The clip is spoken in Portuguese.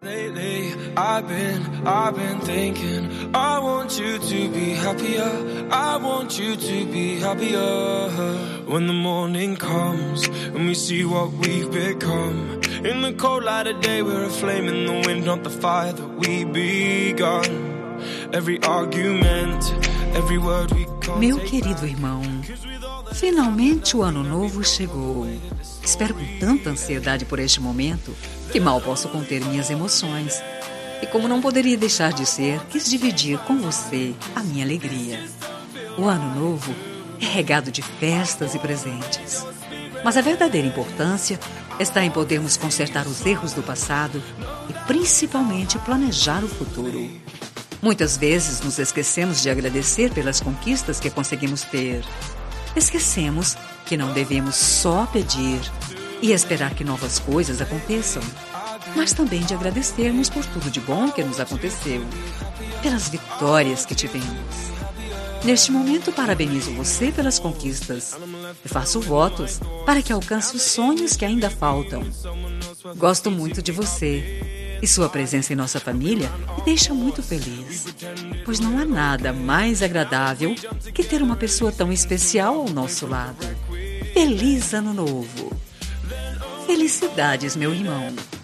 Lately, I've been thinking, I want you to be happier, I want you to be happier. When the morning comes and we see what we've become, in the cold light of day we're a flame in the wind, not the fire that we begun. Every argument, every word we can't. Meu querido irmão, finalmente o ano novo chegou. Espero com tanta ansiedade por este momento que mal posso conter minhas emoções. E como não poderia deixar de ser, quis dividir com você a minha alegria. O ano novo é regado de festas e presentes. Mas a verdadeira importância está em podermos consertar os erros do passado e principalmente planejar o futuro. Muitas vezes nos esquecemos de agradecer pelas conquistas que conseguimos ter. Esquecemos que não devemos só pedir e esperar que novas coisas aconteçam, mas também de agradecermos por tudo de bom que nos aconteceu, pelas vitórias que tivemos. Neste momento, parabenizo você pelas conquistas e faço votos para que alcance os sonhos que ainda faltam. Gosto muito de você e sua presença em nossa família me deixa muito feliz, pois não há nada mais agradável que ter uma pessoa tão especial ao nosso lado. Feliz Ano Novo! Felicidades, meu irmão!